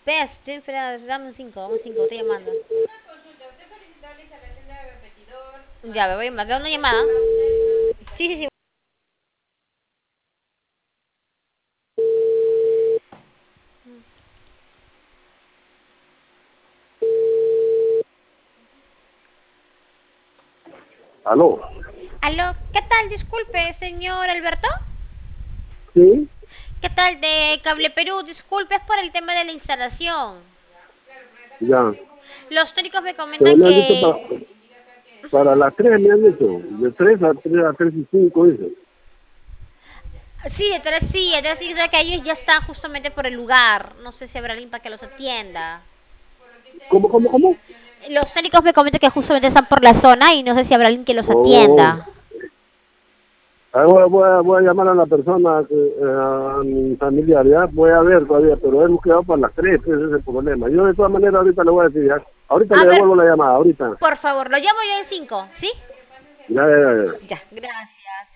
Espera, estoy esperando, dame un 5, estoy llamando. Ya, me voy a llamar, ¿queda una llamada? Sí, sí, sí. ¿Aló? Aló, ¿qué tal? Disculpe, señor Alberto. Sí, ¿Qué tal de Cable Perú? Disculpe, es por el tema de la instalación. ya. Los técnicos me Pero comentan me han dicho que... para las 3 me han dicho. De 3 a 3 y 5 dice. Sí, de tres sí, que ellos ya están justamente por el lugar. No sé si habrá alguien para que los atienda. ¿Cómo? Los técnicos me comentan que justamente están por la zona y no sé si habrá alguien que los Oh, atienda. voy a llamar a la persona, a mi familiar, ya. Voy a ver todavía, pero hemos quedado para las 3, ese es el problema. Yo de todas maneras ahorita le voy a decir, ya. Ahorita A le ver, devuelvo la llamada, ahorita. por favor, lo llamo yo en 5, ¿sí? Ya. Ya, gracias.